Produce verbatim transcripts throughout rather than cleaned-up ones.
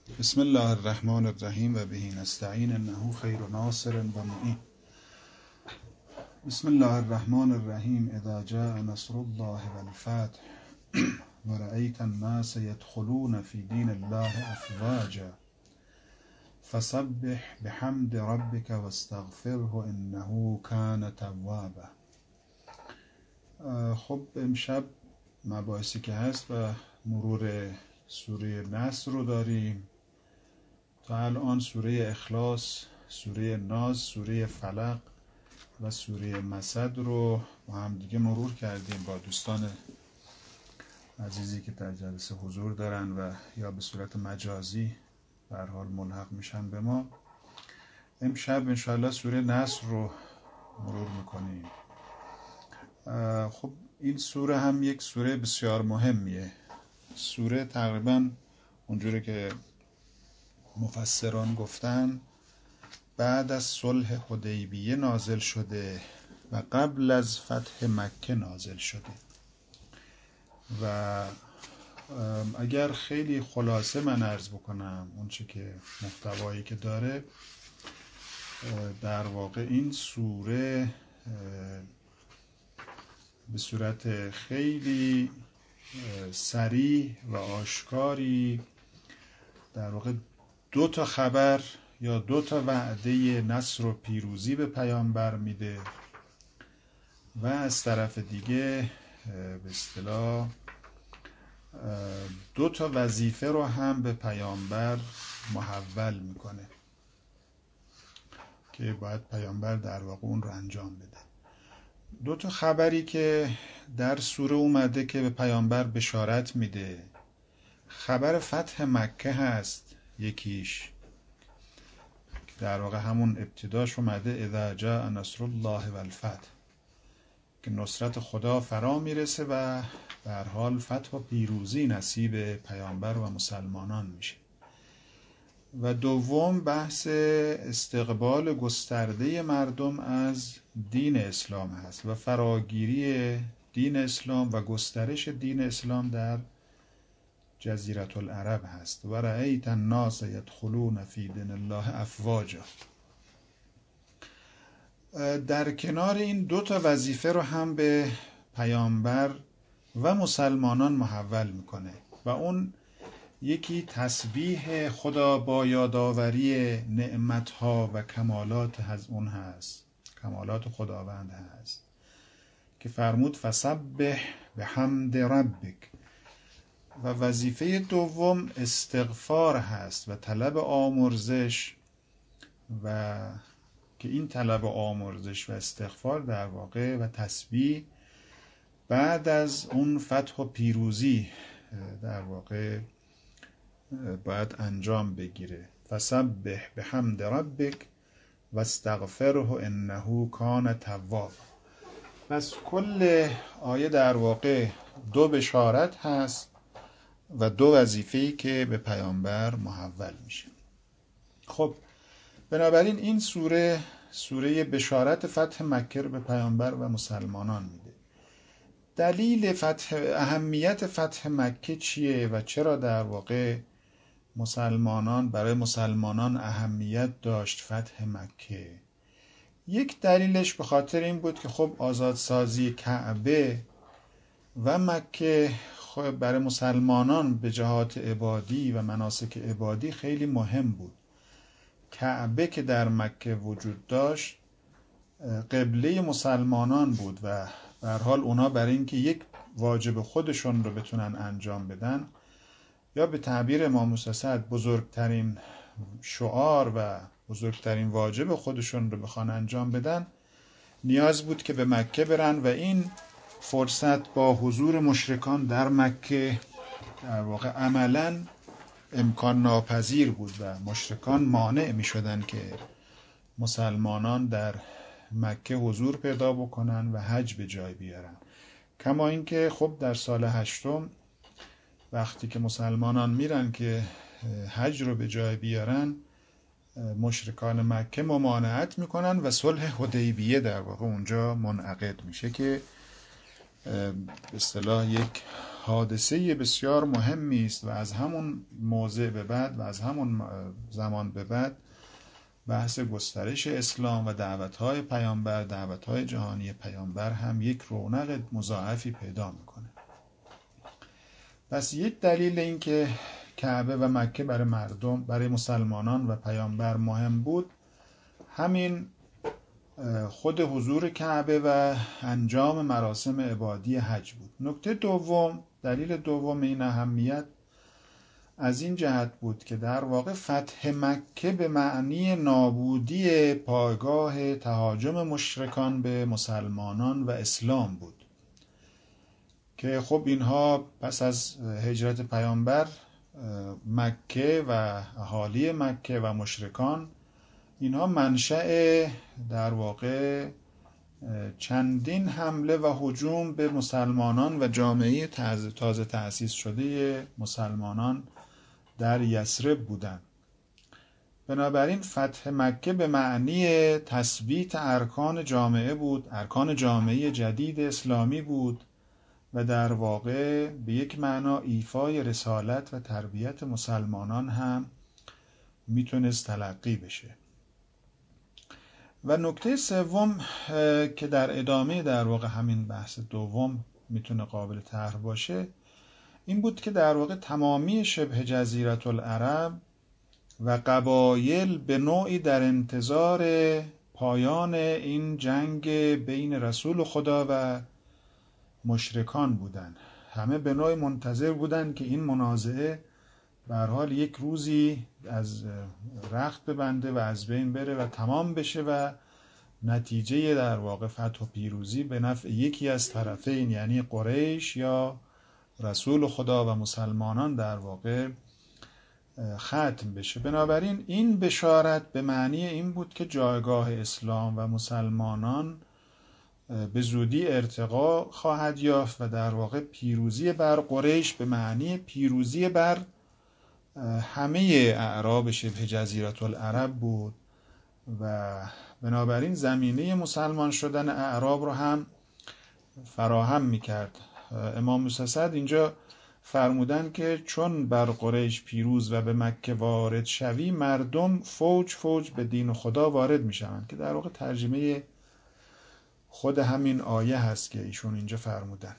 بسم الله الرحمن الرحیم و بهی نستعین انه خیر ناصر و معین. بسم الله الرحمن الرحیم. اذا جاء نصر الله والفتح ورأیت الناس يدخلون في دین الله افواجا فسبح بحمد ربك واستغفره انه كان توابا. خب امشب مباحثی که هست و مرور سوره نصر رو داریم. تا الان سوره اخلاص، سوره ناز، سوره فلق و سوره مسد رو با هم دیگه مرور کردیم با دوستان عزیزی که در جلسه حضور دارن و یا به صورت مجازی به هر حال ملحق میشن به ما. امشب انشاءالله سوره نصر رو مرور میکنیم. خب این سوره هم یک سوره بسیار مهمیه. سوره تقریبا اونجوری که مفسران گفتن بعد از صلح حدیبیه نازل شده و قبل از فتح مکه نازل شده و اگر خیلی خلاصه من عرض بکنم اون چه که محتوایی که داره، در واقع این سوره به صورت خیلی صریح و آشکاری در واقع دو تا خبر یا دو تا وعده نصر و پیروزی به پیامبر میده و از طرف دیگه به اصطلاح دو تا وظیفه رو هم به پیامبر محول میکنه که باید پیامبر در واقع اون رو انجام بده. دو تا خبری که در سوره اومده که به پیامبر بشارت میده، خبر فتح مکه هست یکیش، در واقع همون ابتداش اومده اذا جاء نصر الله والفتح، که نصرت خدا فرا میرسه و به هر حال فتح و پیروزی نصیب پیامبر و مسلمانان میشه. و دوم بحث استقبال گسترده مردم از دین اسلام هست و فراگیری دین اسلام و گسترش دین اسلام در جزیره العرب هست. و رأیت الناس يدخلون فی دین الله افواجا. در کنار این دو تا وظیفه رو هم به پیامبر و مسلمانان محول میکنه و اون یکی تسبیح خدا با یادآوری نعمتها و کمالات از اون هست، کمالات خداوند هست که فرمود فسبح بحمد ربک. و وظیفه دوم استغفار هست و طلب آمرزش، و که این طلب آمرزش و استغفار در واقع و تسبیح بعد از اون فتح و پیروزی در واقع باید انجام بگیره. فسبح بحمد ربک و استغفره انه کان توابا. پس کل آیه در واقع دو بشارت هست و دو وظیفه‌ای که به پیامبر محول میشه. خب بنابراین این سوره سوره بشارت فتح مکه رو به پیامبر و مسلمانان میده. دلیل فتح اهمیت فتح مکه چیه و چرا در واقع مسلمانان برای مسلمانان اهمیت داشت فتح مکه؟ یک دلیلش به خاطر این بود که خب آزادسازی کعبه و مکه برای مسلمانان به جهات عبادی و مناسک عبادی خیلی مهم بود. کعبه که در مکه وجود داشت قبله مسلمانان بود و به هر حال اونا برای اینکه یک واجب خودشون رو بتونن انجام بدن، یا به تعبیر امام موسی اسد بزرگترین شعار و بزرگترین واجب خودشون رو بخوان انجام بدن، نیاز بود که به مکه برن و این فرصت با حضور مشرکان در مکه در واقع عملاً امکان ناپذیر بود و مشرکان مانع می شدن که مسلمانان در مکه حضور پیدا بکنن و حج به جای بیارن. کما اینکه خب در سال هشتم وقتی که مسلمانان میرن که حج رو به جای بیارن، مشرکان مکه ممانعت میکنن و صلح حدیبیه در واقع اونجا منعقد میشه که به اصطلاح یک حادثه بسیار مهمی است و از همون موضع به بعد و از همون زمان به بعد بحث گسترش اسلام و دعوت‌های پیامبر، دعوت‌های جهانی پیامبر هم یک رونق مضاعفی پیدا میکنه. پس یک دلیل این که کعبه و مکه برای مردم، برای مسلمانان و پیامبر مهم بود، همین خود حضور کعبه و انجام مراسم عبادی حج بود. نکته دوم، دلیل دوم این اهمیت از این جهت بود که در واقع فتح مکه به معنی نابودی پایگاه تهاجم مشرکان به مسلمانان و اسلام بود که خب اینها پس از هجرت پیامبر مکه و اهالی مکه و مشرکان، اینها منشأ در واقع چندین حمله و هجوم به مسلمانان و جامعه تازه تأسیس شده مسلمانان در یثرب بودند. بنابراین فتح مکه به معنی تثبیت ارکان جامعه بود، ارکان جامعه جدید اسلامی بود و در واقع به یک معنا ایفای رسالت و تربیت مسلمانان هم میتونست تلقی بشه. و نکته سوم که در ادامه در واقع همین بحث دوم میتونه قابل طرح باشه، این بود که در واقع تمامی شبه جزیره العرب و قبایل به نوعی در انتظار پایان این جنگ بین رسول خدا و مشرکان بودند. همه به نوعی منتظر بودند که این منازعه به هر حال یک روزی از رخت ببنده و از بین بره و تمام بشه و نتیجه در واقع فتح و پیروزی به نفع یکی از طرفین، یعنی قریش یا رسول خدا و مسلمانان در واقع ختم بشه. بنابراین این بشارت به معنی این بود که جایگاه اسلام و مسلمانان به زودی ارتقا خواهد یافت و در واقع پیروزی بر قریش به معنی پیروزی بر همه اعراب شبه جزیره العرب بود و بنابراین زمینه مسلمان شدن اعراب رو هم فراهم میکرد. امام موسی صدر اینجا فرمودن که چون بر قریش پیروز و به مکه وارد شوی، مردم فوج فوج به دین خدا وارد میشوند، که در واقع ترجمه خود همین آیه هست که ایشون اینجا فرمودن.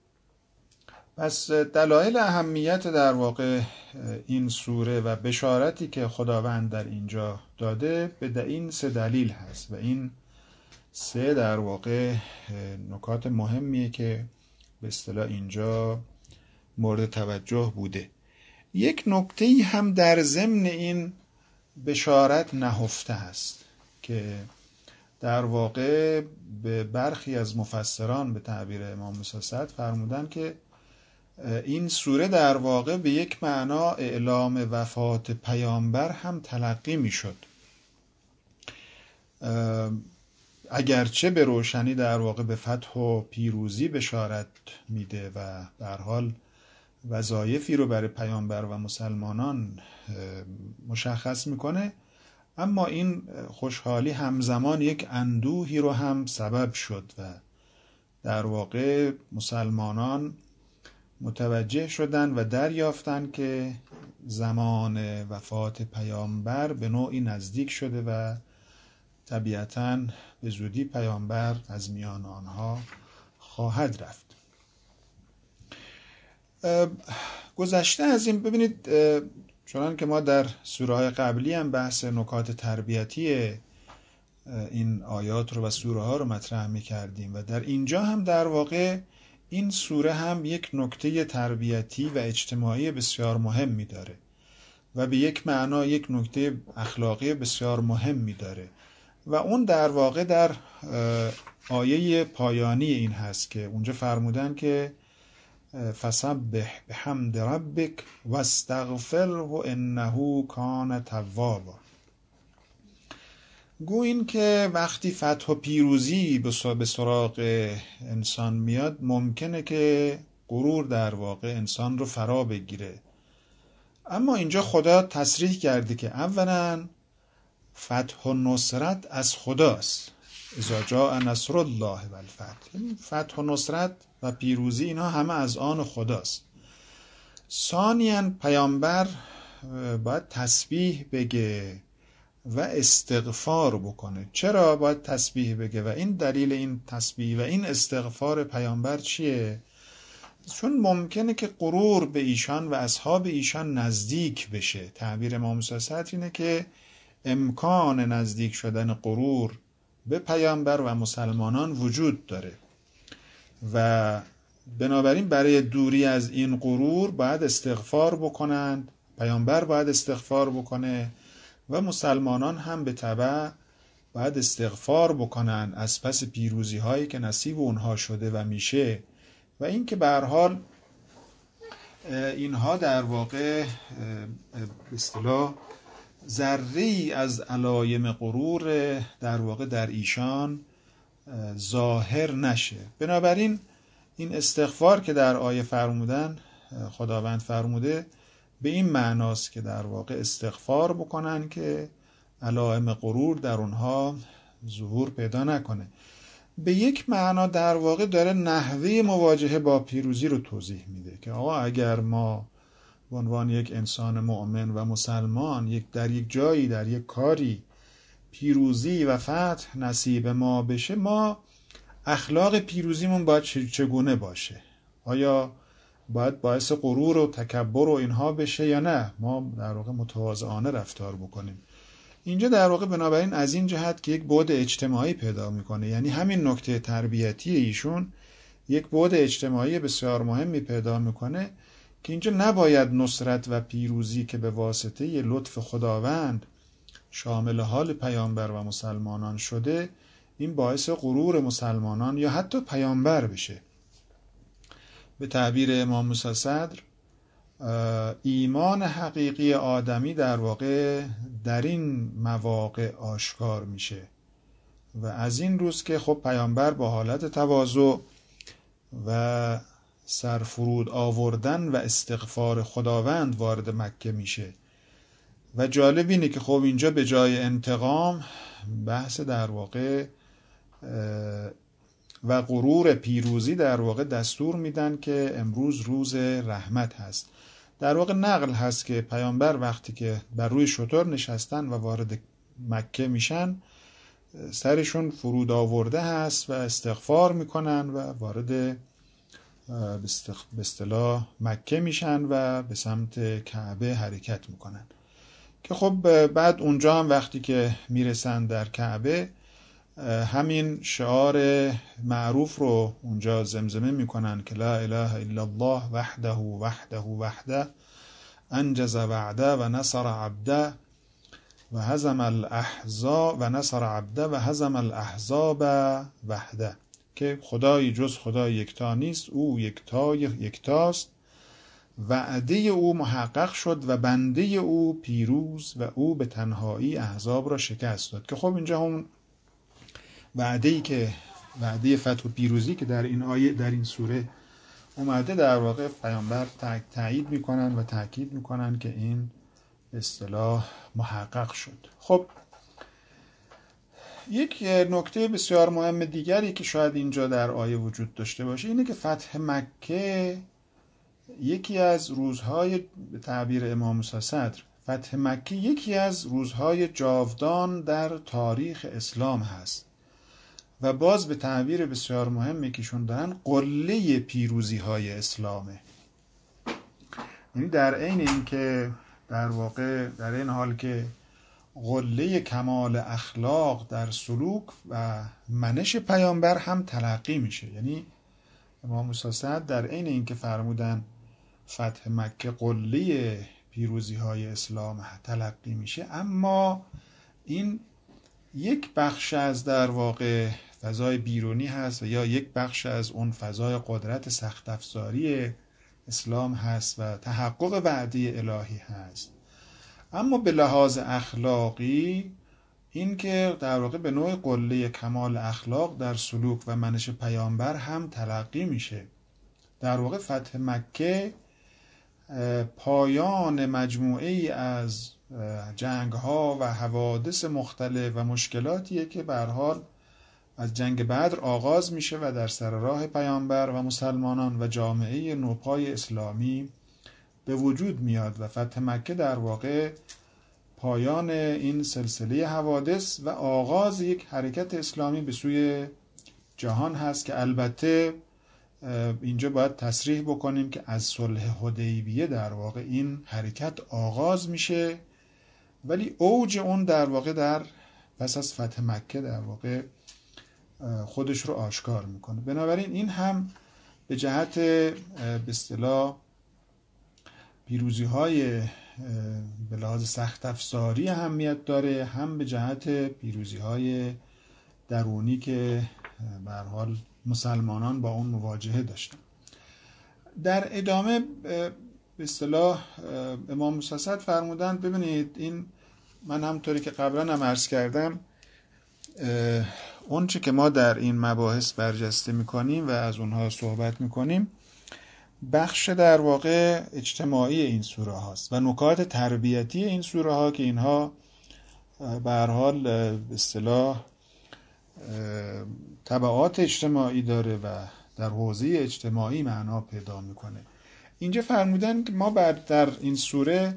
پس دلایل اهمیت در واقع این سوره و بشارتی که خداوند در اینجا داده به این سه دلیل هست و این سه در واقع نکات مهمیه که به اصطلاح اینجا مورد توجه بوده. یک نکته هم در ضمن این بشارت نهفته است که در واقع به برخی از مفسران به تعبیر امام موسی صدر فرمودن که این سوره در واقع به یک معنا اعلام وفات پیامبر هم تلقی می شد، اگرچه به روشنی در واقع به فتح و پیروزی بشارت میده و به هر حال وظایفی رو برای پیامبر و مسلمانان مشخص میکنه، اما این خوشحالی همزمان یک اندوهی رو هم سبب شد و در واقع مسلمانان متوجه شدن و دریافتن که زمان وفات پیامبر به نوعی نزدیک شده و طبیعتاً به زودی پیامبر از میان آنها خواهد رفت. گذشته از این ببینید، چنان که ما در سوره های قبلی هم بحث نکات تربیتی این آیات رو و سوره ها رو مطرح می کردیم و در اینجا هم در واقع این سوره هم یک نکته تربیتی و اجتماعی بسیار مهمی داره و به یک معنا یک نکته اخلاقی بسیار مهمی داره و اون در واقع در آیه پایانی این هست که اونجا فرمودن که فسبح بحمد ربک واستغفره انه کان توابا. گو این که وقتی فتح و پیروزی به سراغ انسان میاد ممکنه که غرور در واقع انسان رو فرا بگیره، اما اینجا خدا تصریح کرده که اولا فتح و نصرت از خداست اذا جاء نصر الله و الفتح. فتح و نصرت و پیروزی اینها همه از آن خداست. ثانیاً پیامبر باید تسبیح بگه و استغفار بکنه. چرا باید تسبیح بگه و این دلیل این تسبیح و این استغفار پیامبر چیه؟ چون ممکنه که غرور به ایشان و اصحاب ایشان نزدیک بشه. تعبیر امام موسی صدر اینه که امکان نزدیک شدن غرور به پیامبر و مسلمانان وجود داره و بنابراین برای دوری از این غرور باید استغفار بکنند، پیامبر باید استغفار بکنه و مسلمانان هم به تبع باید استغفار بکنن از پس پیروزی هایی که نصیب اونها شده و میشه و این که به هر حال اینها در واقع به اصطلاح ذره‌ای از علایم غرور در واقع در ایشان ظاهر نشه. بنابراین این استغفار که در آیه فرمودن خداوند فرموده به این معناست که در واقع استغفار بکنن که علائم غرور در اونها ظهور پیدا نکنه. به یک معنا در واقع داره نحوه مواجهه با پیروزی رو توضیح میده که آقا اگر ما به عنوان یک انسان مؤمن و مسلمان یک در یک جایی در یک کاری پیروزی و فتح نصیب ما بشه، ما اخلاق پیروزیمون باید چگونه باشه؟ آیا باید باعث غرور و تکبر و اینها بشه یا نه ما در واقع متواضعانه رفتار بکنیم؟ اینجا در واقع بنابراین از این جهت که یک بعد اجتماعی پیدا میکنه، یعنی همین نکته تربیتی ایشون یک بعد اجتماعی بسیار مهمی پیدا میکنه که اینجا نباید نصرت و پیروزی که به واسطه لطف خداوند شامل حال پیامبر و مسلمانان شده این باعث غرور مسلمانان یا حتی پیامبر بشه. به تعبیر امام موسی صدر ایمان حقیقی آدمی در واقع در این مواقع آشکار میشه و از این روز که خب پیامبر با حالت تواضع و سرفرود آوردن و استغفار خداوند وارد مکه میشه و جالب اینه که خب اینجا به جای انتقام بحث در واقع و غرور پیروزی در واقع دستور میدن که امروز روز رحمت هست. در واقع نقل هست که پیامبر وقتی که بر روی شتر نشستن و وارد مکه میشن سرشون فرود آورده هست و استغفار میکنن و وارد به اصطلاح مکه میشن و به سمت کعبه حرکت میکنن که خب بعد اونجا هم وقتی که میرسن در کعبه همین شعار معروف رو اونجا زمزمه میکنن که لا اله الا الله وحده وحده وحده انجز وعده و نصر عبده و هزم الاحزاب و نصر عبده و هزم الاحزاب وحده، که خدایی جز خدای یکتا نیست، او یکتا یکتاست، وعده او محقق شد و بنده او پیروز و او به تنهایی احزاب را شکست داد. که خب اینجا هم وعده‌ای که وعده فتح و پیروزی که در این آیه در این سوره اومده در واقع پیامبر تایید میکنن و تاکید میکنن که این اصطلاح محقق شد. خب یک نکته بسیار مهم دیگری که شاید اینجا در آیه وجود داشته باشه اینه که فتح مکه یکی از روزهای به تعبیر امام موسی صدر فتح مکه یکی از روزهای جاودان در تاریخ اسلام هست و باز به تعبیر بسیار مهمی که شون دارن قله پیروزی های اسلامه. یعنی در عین این که در واقع در این حال که قله کمال اخلاق در سلوک و منش پیامبر هم تلقی میشه. یعنی امام موسی صدر در عین این که فرمودن فتح مکه قله پیروزی های اسلام تلقی میشه، اما این یک بخش از در واقع فضای بیرونی هست و یا یک بخش از اون فضای قدرت سخت افزاری اسلام هست و تحقق وعده الهی هست. اما به لحاظ اخلاقی این که در واقع به نوع قله کمال اخلاق در سلوک و منش پیامبر هم تلقی میشه. در واقع فتح مکه پایان مجموعه ای از جنگ ها و حوادث مختلف و مشکلاتیه که به هر حال از جنگ بدر آغاز میشه و در سر راه پیامبر و مسلمانان و جامعه نوپای اسلامی به وجود میاد و فتح مکه در واقع پایان این سلسله حوادث و آغاز یک حرکت اسلامی به سوی جهان هست که البته اینجا باید تصریح بکنیم که از صلح حدیبیه در واقع این حرکت آغاز میشه، ولی اوج اون در واقع در پس از فتح مکه در واقع خودش رو آشکار میکنه. بنابراین این هم به جهت به اصطلاح پیروزی های به لحاظ سخت افزاری اهمیت داره، هم به جهت پیروزی های درونی که به هر حال مسلمانان با اون مواجهه داشتن. در ادامه به اصطلاح امام مسدد فرمودند ببینید این، من همطوری که قبلا هم عرض کردم، اون چه که ما در این مباحث برجسته میکنیم و از اونها صحبت میکنیم بخش در واقع اجتماعی این سوره هاست و نکات تربیتی این سوره ها که اینها به هر حال به اصطلاح تبعات اجتماعی داره و در حوزه اجتماعی معنا پیدا میکنه. اینجا فرمودن که ما بعد در این سوره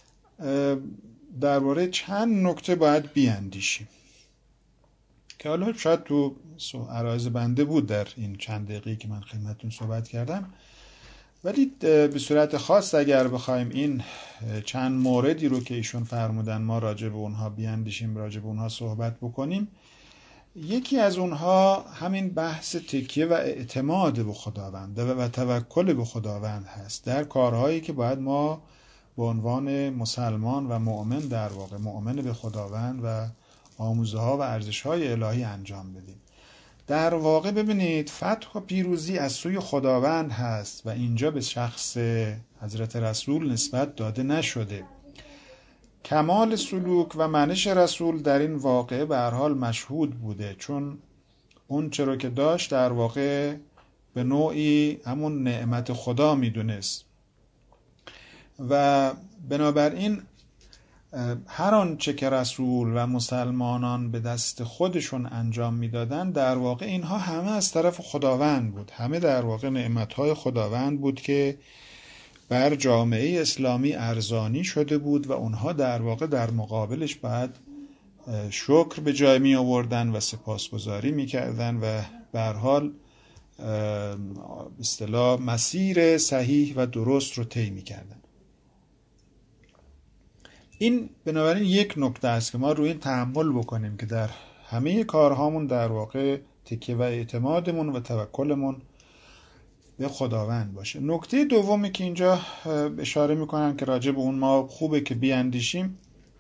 درباره چند نکته باید بیاندیشیم که حالا شاید تو عرایض بنده بود در این چند دقیقه که من خدمتتون صحبت کردم، ولی به صورت خاص اگر بخوایم این چند موردی رو که ایشون فرمودن ما راجع به اونها بیاندیشیم، راجع به اونها صحبت بکنیم، یکی از اونها همین بحث تکیه و اعتماد به خداوند و توکل به خداوند هست در کارهایی که باید ما به عنوان مسلمان و مؤمن در واقع مؤمن به خداوند و آموزه ها و ارزش های الهی انجام بدیم. در واقع ببینید فتح و پیروزی از سوی خداوند هست و اینجا به شخص حضرت رسول نسبت داده نشده. کمال سلوک و منش رسول در این واقعه به هر حال مشهود بوده، چون اون چرا که داشت در واقع به نوعی همون نعمت خدا میدونست و بنابراین هر آنچه که رسول و مسلمانان به دست خودشون انجام میدادن در واقع اینها همه از طرف خداوند بود، همه در واقع نعمتهای خداوند بود که بر جامعه اسلامی ارزانی شده بود و اونها در واقع در مقابلش باید شکر به جای می آوردن و سپاسگزاری می کردن و به هر حال اصطلاح مسیر صحیح و درست رو طی می کردن. این بنابراین یک نکته است که ما روی این تأمل بکنیم که در همه کارهامون در واقع تکیه و اعتمادمون و توکلمون به خداوند باشه. نکته دومی که اینجا اشاره میکنن که راجع به اون ما خوبه که بیاندیشیم،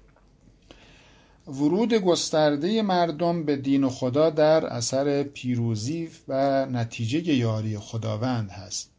ورود گسترده مردم به دین و خدا در اثر پیروزی و نتیجه یاری خداوند هست.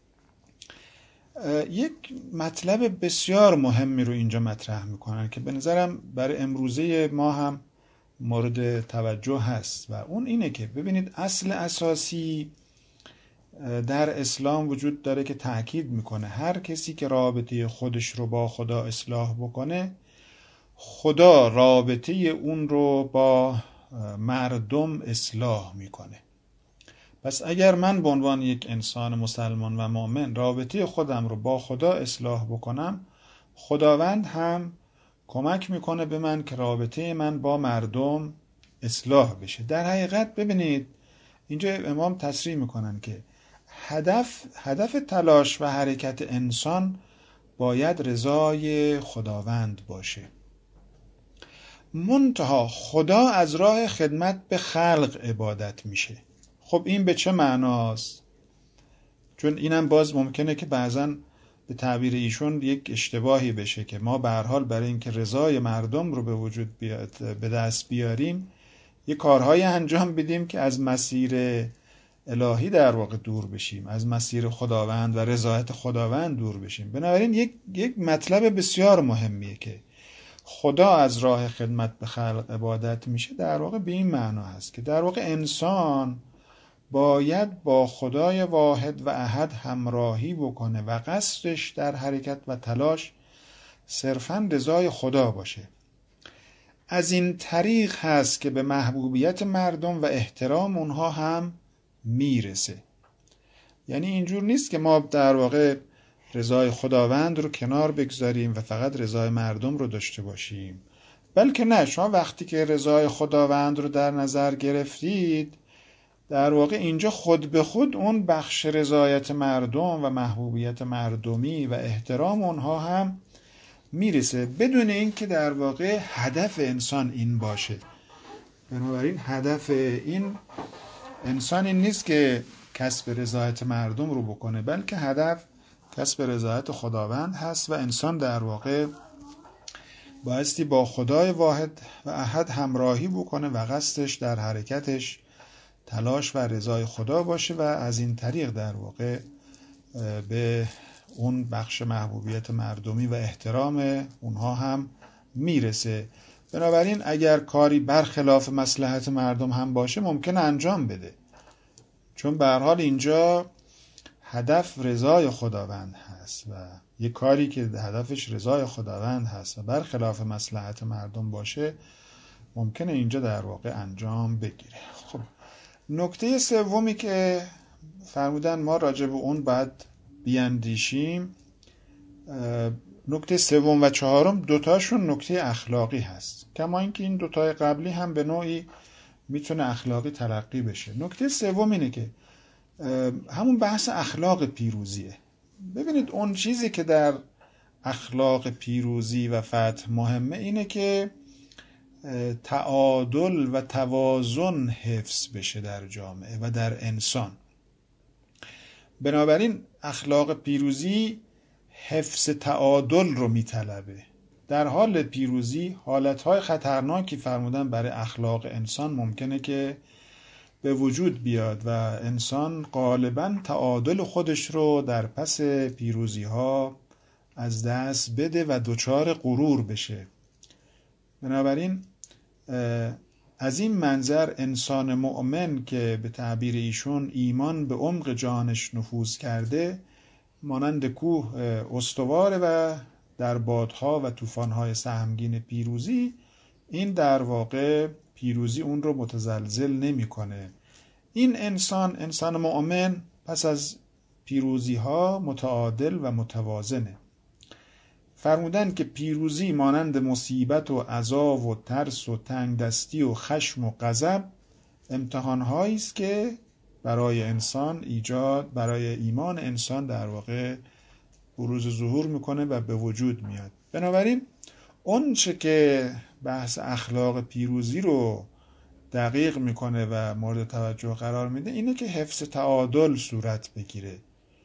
یک مطلب بسیار مهمی رو اینجا مطرح میکنن که به نظرم برای امروزه ما هم مورد توجه هست و اون اینه که ببینید اصل اساسی در اسلام وجود داره که تأکید میکنه هر کسی که رابطه خودش رو با خدا اصلاح بکنه، خدا رابطه اون رو با مردم اصلاح میکنه. پس اگر من به عنوان یک انسان مسلمان و مؤمن رابطه خودم رو با خدا اصلاح بکنم، خداوند هم کمک میکنه به من که رابطه من با مردم اصلاح بشه. در حقیقت ببینید اینجا امام تصریح میکنن که هدف هدف تلاش و حرکت انسان باید رضای خداوند باشه. منتها خدا از راه خدمت به خلق عبادت میشه. خب این به چه معناست؟ چون اینم باز ممکنه که بعضن به تعبیر ایشون یک اشتباهی بشه که ما به هر حال برای اینکه رضای مردم رو به وجود بیاد به دست بیاریم یه کارهای انجام بدیم که از مسیر الهی در واقع دور بشیم، از مسیر خداوند و رضایت خداوند دور بشیم. بنابراین یک یک مطلب بسیار مهمیه که خدا از راه خدمت به خلق عبادت میشه، در واقع به این معنا هست که در واقع انسان باید با خدای واحد و احد همراهی بکنه و قصدش در حرکت و تلاش صرفاً رضای خدا باشه. از این طریق هست که به محبوبیت مردم و احترام اونها هم میرسه. یعنی اینجور نیست که ما در واقع رضای خداوند رو کنار بگذاریم و فقط رضای مردم رو داشته باشیم، بلکه نه، شما وقتی که رضای خداوند رو در نظر گرفتید، در واقع اینجا خود به خود اون بخش رضایت مردم و محبوبیت مردمی و احترام اونها هم میرسه، بدون اینکه در واقع هدف انسان این باشه. بنابراین هدف این انسان این نیست که کسب رضایت مردم رو بکنه، بلکه هدف کسب رضایت خداوند هست و انسان در واقع بایستی با خدای واحد و احد همراهی بکنه و قصدش در حرکتش تلاش و رضای خدا باشه و از این طریق در واقع به اون بخش محبوبیت مردمی و احترام اونها هم میرسه. بنابراین اگر کاری برخلاف مصلحت مردم هم باشه ممکنه انجام بده، چون به هر حال اینجا هدف رضای خداوند هست و یک کاری که هدفش رضای خداوند هست و برخلاف مصلحت مردم باشه ممکنه اینجا در واقع انجام بگیره. خب نکته سومی که فرمودن ما راجع به اون باید بیاندیشیم، نکته سوم و چهارم دوتاشون نکته اخلاقی هست، کما اینکه این دوتای قبلی هم به نوعی میتونه اخلاقی تلقی بشه. نکته سوم اینه که همون بحث اخلاق پیروزیه. ببینید اون چیزی که در اخلاق پیروزی و فتح مهمه اینه که تعادل و توازن حفظ بشه در جامعه و در انسان. بنابراین اخلاق پیروزی حفظ تعادل رو میطلبه. در حال پیروزی حالتهای خطرناکی فرمودن برای اخلاق انسان ممکنه که به وجود بیاد و انسان غالباً تعادل خودش رو در پس پیروزی ها از دست بده و دچار غرور بشه. بنابراین از این منظر انسان مؤمن که به تعبیر ایشون ایمان به عمق جانش نفوذ کرده مانند کوه استواره و در بادها و طوفان‌های سهمگین پیروزی، این در واقع پیروزی اون رو متزلزل نمی‌کنه. این انسان انسان مؤمن پس از پیروزی ها متعادل و متوازنه. فرمودن که پیروزی مانند مصیبت و عذاب و ترس و تنگدستی و خشم و غضب امتحان‌هایی است که برای انسان ایجاد برای ایمان انسان در واقع بروز ظهور میکنه و به وجود میاد. بنابراین اون چه که بحث اخلاق پیروزی رو دقیق میکنه و مورد توجه قرار میده اینه که حفظ تعادل صورت بگیره.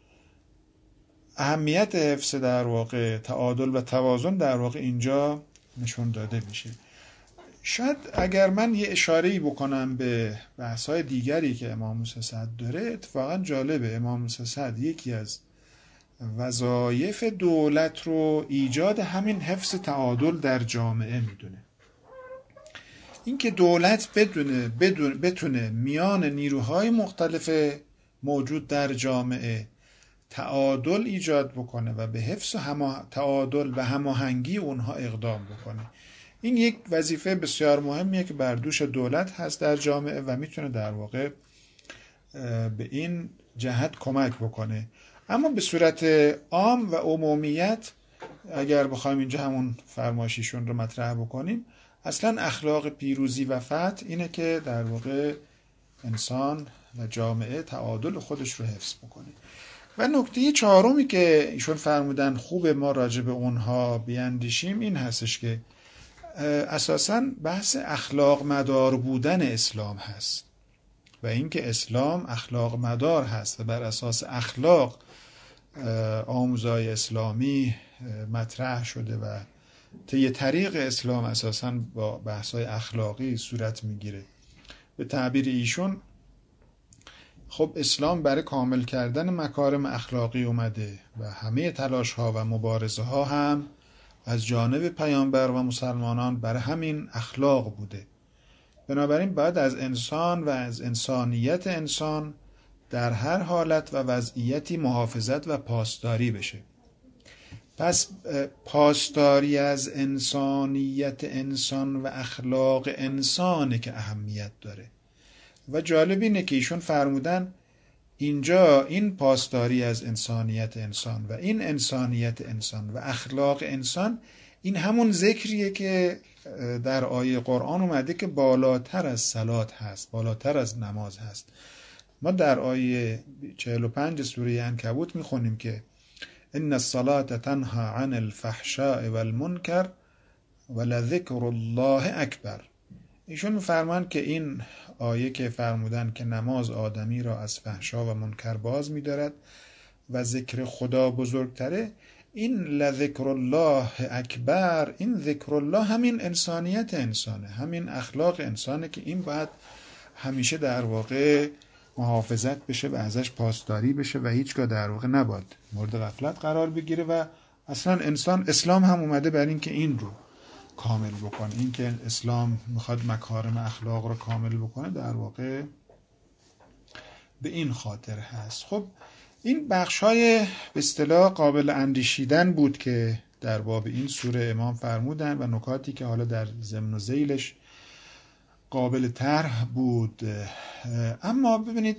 اهمیت حفظ در واقع تعادل و توازن در واقع اینجا نشون داده میشه. شاید اگر من یه اشاره‌ای بکنم به بحث‌های دیگری که امام موسی صدر داره، اتفاقا جالبه. امام موسی صدر یکی از وظایف دولت رو ایجاد همین حفظ تعادل در جامعه میدونه. اینکه دولت بدونه بدون بتونه میان نیروهای مختلف موجود در جامعه تعادل ایجاد بکنه و به حفظ همه تعادل و هماهنگی اونها اقدام بکنه. این یک وظیفه بسیار مهمیه که بر دوش دولت هست در جامعه و میتونه در واقع به این جهت کمک بکنه. اما به صورت عام و عمومیت اگر بخوایم اینجا همون فرمایشیشون رو مطرح بکنیم، اصلا اخلاق پیروزی و فتح اینه که در واقع انسان و جامعه تعادل خودش رو حفظ بکنه. و نکته چهارمی که ایشون فرمودن خوب ما راجع به اونها بیاندیشیم این هستش که اساساً بحث اخلاق مدار بودن اسلام هست و اینکه اسلام اخلاق مدار هست و بر اساس اخلاق آموزهای اسلامی مطرح شده و طی طریق اسلام اساساً با بحث‌های اخلاقی صورت میگیره. به تعبیر ایشون خب اسلام برای کامل کردن مکارم اخلاقی اومده و همه تلاش‌ها و مبارزه‌ها هم از جانب پیامبر و مسلمانان برای همین اخلاق بوده. بنابراین باید از انسان و از انسانیت انسان در هر حالت و وضعیتی محافظت و پاسداری بشه. پس پاسداری از انسانیت انسان و اخلاق انسانه که اهمیت داره. و جالب اینه که ایشون فرمودن اینجا این پاسداری از انسانیت انسان و این انسانیت انسان و اخلاق انسان، این همون ذکریه که در آیه قرآن اومده که بالاتر از صلات هست، بالاتر از نماز هست. ما در آیه چهل و پنج سوره عنکبوت میخونیم که ان الصلاة تنهى عن الفحشاء والمنکر ولذکر الله اکبر. ایشون میفرمان که این آیه که فرمودن که نماز آدمی را از فحشا و منکر باز می‌دارد و ذکر خدا بزرگتره، این لذکر الله اکبر، این ذکر الله همین انسانیت انسانه، همین اخلاق انسانه که این باید همیشه در واقع محافظت بشه و ازش پاسداری بشه و هیچگاه در واقع نباید مورد غفلت قرار بگیره. و اصلا انسان، اسلام هم اومده بر این که این رو کامل بکنه. این که اسلام میخواد مکارم اخلاق رو کامل بکنه در واقع به این خاطر هست. خب این بخشای به اصطلاح قابل اندیشیدن بود که در باب این سوره امام فرمودن و نکاتی که حالا در ضمن و ذیلش قابل طرح بود. اما ببینید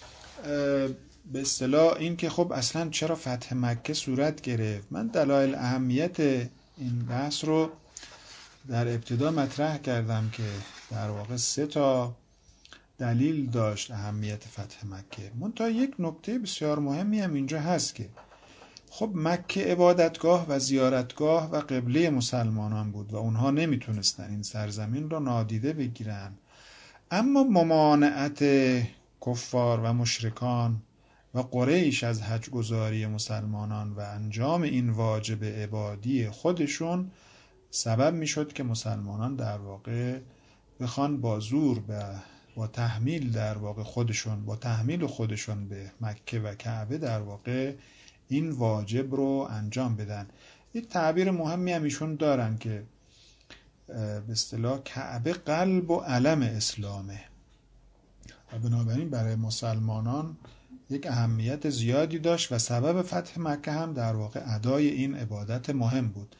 به اصطلاح این که خب اصلا چرا فتح مکه صورت گرفت، من دلایل اهمیت این بحث رو در ابتدا مطرح کردم که در واقع سه تا دلیل داشت اهمیت فتح مکه. منتها یک نکته بسیار مهمی هم اینجا هست که خب مکه عبادتگاه و زیارتگاه و قبله مسلمانان بود و اونها نمیتونستن این سرزمین را نادیده بگیرن، اما ممانعت کفار و مشرکان و قریش از حج گزاری مسلمانان و انجام این واجب عبادی خودشون سبب میشد که مسلمانان در واقع بخوان با زور به با تحمیل در واقع خودشون با تحمیل خودشون به مکه و کعبه در واقع این واجب رو انجام بدن. یک تعبیر مهمی هم ایشون دارن که به اصطلاح کعبه قلب و علم اسلامه و بنابراین برای مسلمانان یک اهمیت زیادی داشت و سبب فتح مکه هم در واقع ادای این عبادت مهم بود.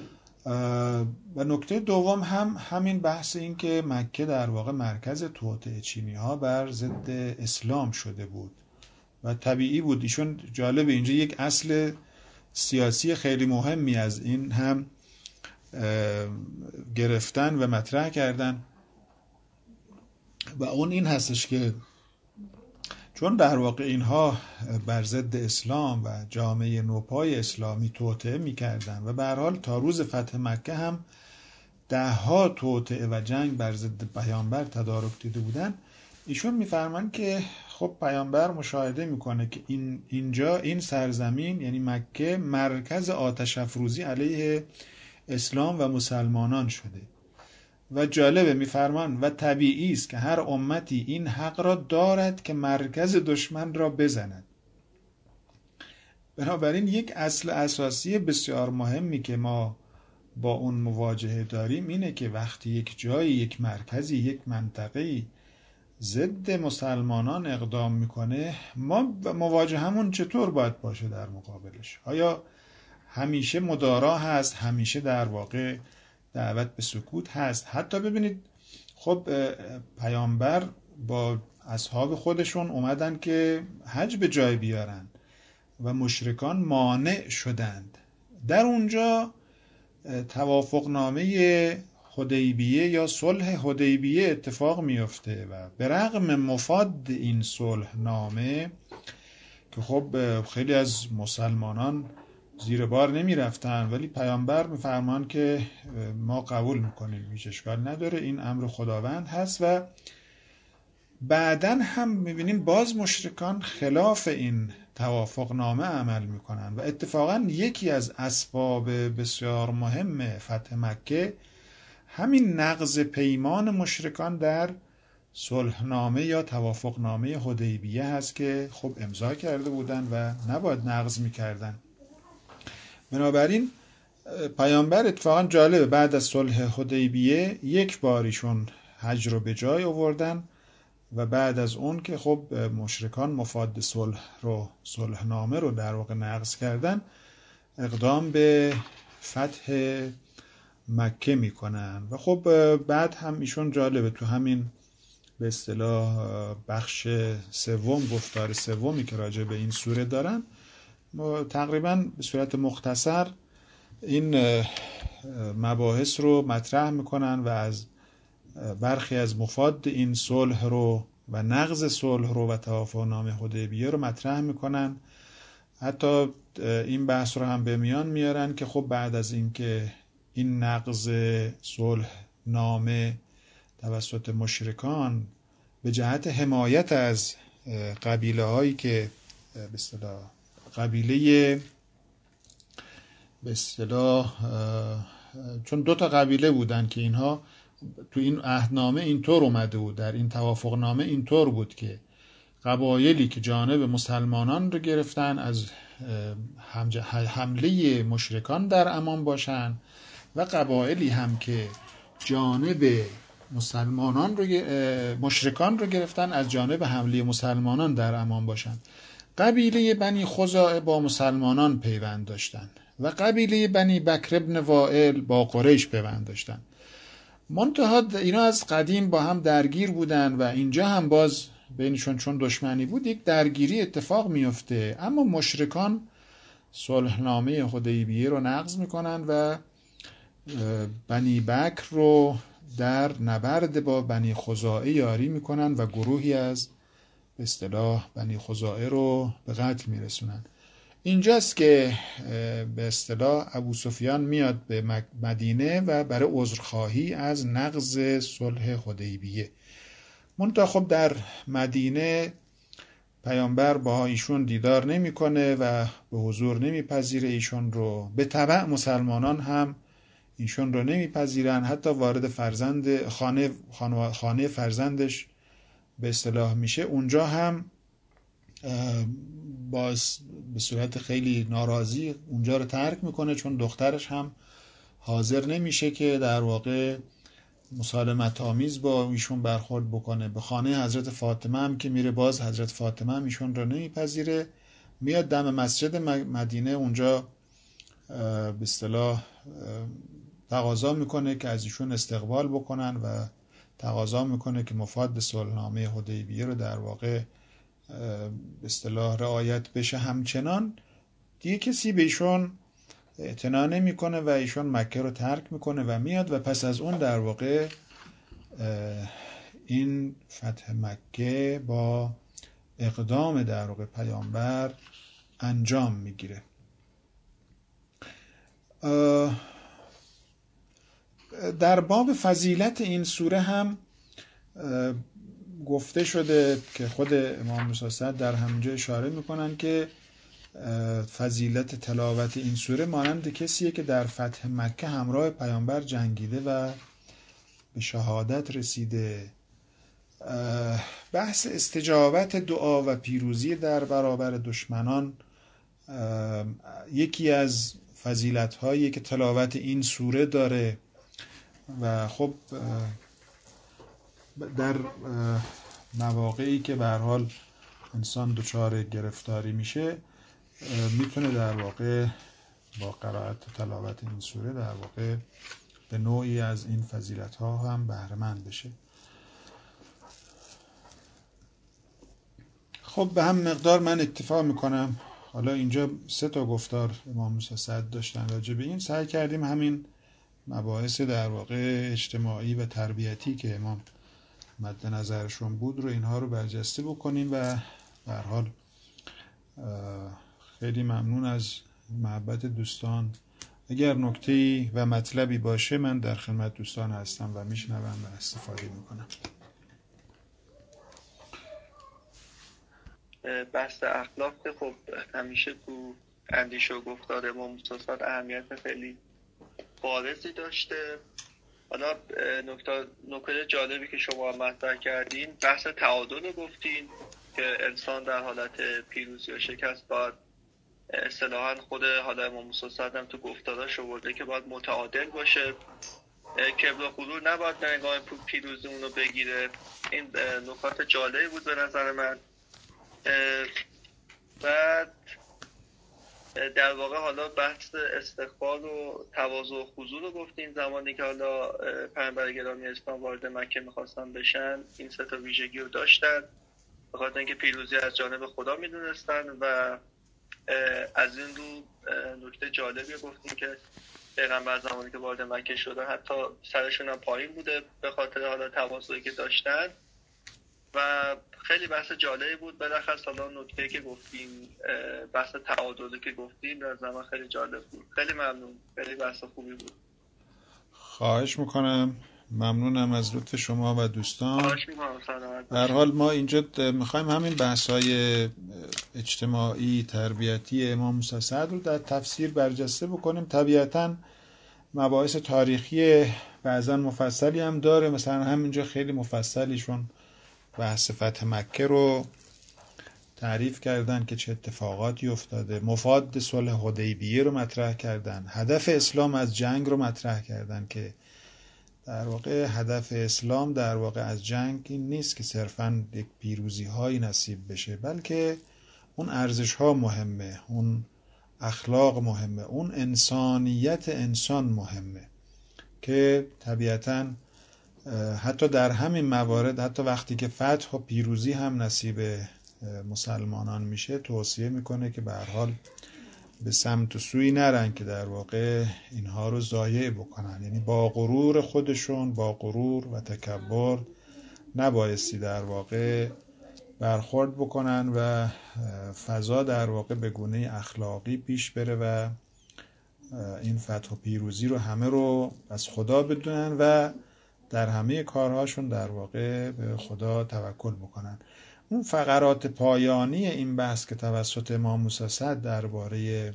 و نکته دوم هم همین بحث این که مکه در واقع مرکز توطئه چینی ها بر ضد اسلام شده بود و طبیعی بود. ایشون جالب اینجا یک اصل سیاسی خیلی مهمی از این هم گرفتن و مطرح کردن و اون این هستش که چون در واقع اینها بر ضد اسلام و جامعه نوپای اسلامی توطئه می‌کردند و به هر حال تا روز فتح مکه هم ده ها توطئه و جنگ بر ضد پیامبر تدارک دیده بودند، ایشون می‌فرمایند که خب پیامبر مشاهده میکنه که این اینجا این سرزمین یعنی مکه مرکز آتش افروزی علیه اسلام و مسلمانان شده و جالبه میفرمان و طبیعی است که هر امتی این حق را دارد که مرکز دشمن را بزند. بنابراین یک اصل اساسی بسیار مهمی که ما با اون مواجهه داریم اینه که وقتی یک جایی، یک مرکزی، یک منطقه‌ای ضد مسلمانان اقدام میکنه، ما مواجهمون چطور باید باشه در مقابلش؟ آیا همیشه مدارا هست؟ همیشه در واقع دعوت به سکوت هست؟ حتی ببینید خب پیامبر با اصحاب خودشون اومدن که حج به جای بیارن و مشرکان مانع شدند. در اونجا توافق نامه حدیبیه یا صلح حدیبیه اتفاق میفته و به رغم مفاد این صلح نامه که خب خیلی از مسلمانان زیر بار نمی رفتن، ولی پیامبر میفرمان که ما قبول میکنیم، هیچ اشکال نداره، این امر خداوند هست. و بعدن هم میبینیم باز مشرکان خلاف این توافق نامه عمل میکنن و اتفاقا یکی از اسباب بسیار مهم فتح مکه همین نقض پیمان مشرکان در صلحنامه یا توافقنامه حدیبیه هست که خب امضا کرده بودن و نباید نقض میکردن. بنابراین پیامبر اتفاقا جالبه بعد از صلح حدیبیه یک باریشون حج رو به جای آوردن و بعد از اون که خب مشرکان مفاد صلح رو صلحنامه رو در واقع نقض کردن، اقدام به فتح مکه میکنن. و خب بعد هم ایشون جالبه تو همین به اصطلاح بخش سوم، گفتار سومی که راجع به این سوره دارن، تقریبا به صورت مختصر این مباحث رو مطرح میکنن و از برخی از مفاد این صلح رو و نقض صلح رو و توافقنامه حدیبیه رو مطرح میکنن. حتی این بحث رو هم به میان میارن که خب بعد از اینکه این نقض صلح نامه توسط مشرکان به جهت حمایت از قبیله هایی که به اصطلاح قبیله به اصطلاح چون دو تا قبیله بودن که اینها تو این عهدنامه اینطور اومده بود، در این توافقنامه اینطور بود که قبایلی که جانب مسلمانان رو گرفتن از حمله مشرکان در امان باشن و قبایلی هم که جانب مسلمانان رو مشرکان رو گرفتن از جانب حمله مسلمانان در امان باشن. قبیله بنی خزاعه با مسلمانان پیوند داشتن و قبیله بنی بکر ابن وائل با قریش پیوند داشتن. منتها اینا از قدیم با هم درگیر بودن و اینجا هم باز بینشون چون دشمنی بود یک درگیری اتفاق میفته، اما مشرکان صلحنامه حدیبیه رو نقض میکنن و بنی بکر رو در نبرد با بنی خزاعه یاری میکنن و گروهی از به اصطلاح بنی خزاعه رو به قتل میرسونن. اینجاست که به اصطلاح ابو سفیان میاد به مدینه و برای عذرخواهی از نقض صلح حدیبیه. منتها خب در مدینه پیامبر با ایشون دیدار نمیکنه و به حضور نمیپذیره ایشون رو. به تبع مسلمانان هم ایشون رو نمیپذیرن، حتی وارد فرزند خانه خانه فرزندش به اصطلاح میشه. اونجا هم باز به صورت خیلی ناراضی اونجا رو ترک میکنه، چون دخترش هم حاضر نمیشه که در واقع مسالمت آمیز با ایشون برخورد بکنه. به خانه حضرت فاطمه هم که میره، باز حضرت فاطمه هم ایشون رو نمیپذیره. میاد دم مسجد مدینه، اونجا به اصطلاح تقاضا میکنه که از ایشون استقبال بکنن و تقاضا میکنه که مفاد صلحنامه حدیبیه رو در واقع به اصطلاح رعایت بشه. همچنان دیگه کسی به ایشون اعتنا نمیکنه و ایشون مکه رو ترک میکنه و میاد و پس از اون در واقع این فتح مکه با اقدام در واقع پیامبر انجام میگیره. در باب فضیلت این سوره هم گفته شده که خود امام موسی صدر در همونجا اشاره میکنن که فضیلت تلاوت این سوره مانند کسیه که در فتح مکه همراه پیامبر جنگیده و به شهادت رسیده. بحث استجابت دعا و پیروزی در برابر دشمنان یکی از فضیلت هایی که تلاوت این سوره داره و خب در مواقعی که به هر حال انسان دچار گرفتاری میشه میتونه در واقع با قرائت و تلاوت این سوره در واقع به نوعی از این فضیلت ها هم بهره مند بشه. خب به هم مقدار من اکتفا میکنم. حالا اینجا سه تا گفتار امام موسی صدر داشتن راجع به این، سعی کردیم همین مباحث در واقع اجتماعی و تربیتی که امام مد نظرشون بود رو اینها رو برجسته بکنیم و به هر حال خیلی ممنون از محبت دوستان. اگر نکته‌ای و مطلبی باشه من در خدمت دوستان هستم و میشنوم و استفاده میکنم. بحث اخلاق خب همیشه تو اندیشه و گفتار امام موسی صدر اهمیت خیلی بارزی داشته. حالا نکته نکته جالبی که شما مطرح کردین بحث تعادل گفتین که انسان در حالت پیروزی و شکست باید اصطلاحاً خود حالا امام موسی صدر هم تو گفتاراش آورده که باید متعادل باشه، کبر و غرور نباید در هنگام پیروزی اون رو بگیره. این نکات جالبی بود به نظر من. بعد در واقع حالا بحث استقبال و تواضع و خضوع رو گفتیم. زمانی که حالا پیامبر گرامی اسلام وارد مکه میخواستن بشن این سه تا ویژگی رو داشتن، به خاطر اینکه پیروزی از جانب خدا میدونستن و از این رو نکته جالبی گفتیم که پیغمبر زمانی که وارد مکه شدن حتی سرشون هم پایین بوده به خاطر حالا تواضعی که داشتن و خیلی بحث جالبی بود. بالاخص حالا نکته که گفتیم بحث تعادلی که گفتیم در زمان خیلی جالب بود. خیلی ممنون، خیلی بحث خوبی بود. خواهش میکنم، ممنونم از لطف شما و دوستان. خواهش میکنم. سلامت به هر حال ما اینجا میخوایم همین بحث‌های اجتماعی تربیتی امام موسی صدر رو در تفسیر برجسته بکنیم. طبیعتاً مباحث تاریخی بعضا مفصلی هم داره، مثلا همینجا خیلی مفصلیشون بحث فتح مکه رو تعریف کردن که چه اتفاقاتی افتاده، مفاد صلح حدیبیه رو مطرح کردن، هدف اسلام از جنگ رو مطرح کردن که در واقع هدف اسلام در واقع از جنگ این نیست که صرفاً یک پیروزی هایی نصیب بشه، بلکه اون ارزش ها مهمه، اون اخلاق مهمه، اون انسانیت انسان مهمه که طبیعتاً حتی در همین موارد، حتی وقتی که فتح و پیروزی هم نصیب مسلمانان میشه، توصیه میکنه که به هر حال به سمت و سوی نرن که در واقع اینها رو ضایع بکنن. یعنی با غرور خودشون، با غرور و تکبر نبایستی در واقع برخورد بکنن و فضا در واقع به گونه اخلاقی پیش بره و این فتح و پیروزی رو همه رو از خدا بدونن و در همه کارهاشون در واقع به خدا توکل بکنن. اون فقرات پایانی این بحث که توسط امام موسی صدر درباره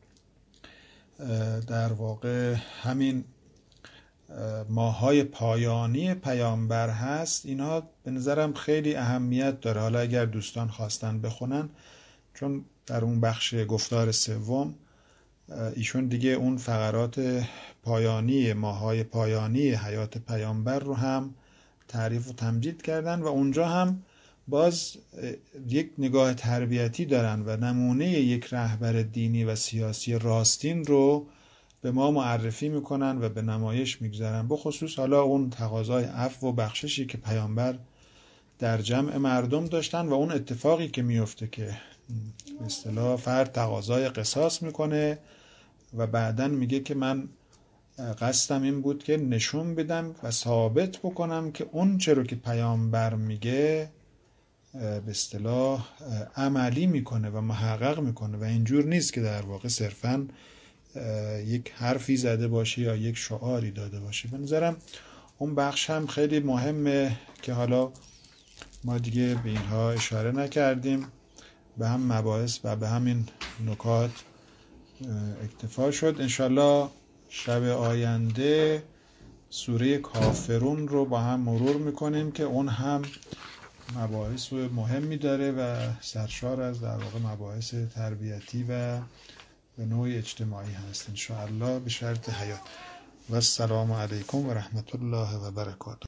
در واقع همین ماهای پایانی پیامبر هست، اینها به نظرم خیلی اهمیت داره. حالا اگر دوستان خواستن بخونن، چون در اون بخش گفتار سوم ایشون دیگه اون فقرات پایانی ماهای پایانی حیات پیامبر رو هم تعریف و تمجید کردن و اونجا هم باز یک نگاه تربیتی دارن و نمونه یک رهبر دینی و سیاسی راستین رو به ما معرفی میکنن و به نمایش میگذارن. بخصوص حالا اون تقاضای عفو و بخششی که پیامبر در جمع مردم داشتن و اون اتفاقی که میفته که به اصطلاح فرد تقاضای قصاص میکنه و بعدن میگه که من قصدم این بود که نشون بدم و ثابت بکنم که اون چرا که پیامبر میگه به اصطلاح عملی میکنه و محقق میکنه و اینجور نیست که در واقع صرفاً یک حرفی زده باشه یا یک شعاری داده باشه. به نظرم اون بخش هم خیلی مهمه که حالا ما دیگه به اینها اشاره نکردیم، به هم مباحث و به همین نکات اکتفا شد. انشالله شب آینده سوره کافرون رو با هم مرور میکنیم که اون هم مباحث مهمی داره و سرشار از در واقع مباحث تربیتی و به نوع اجتماعی هست انشاءالله به شرط حیات. و السلام علیکم و رحمت الله و برکاته.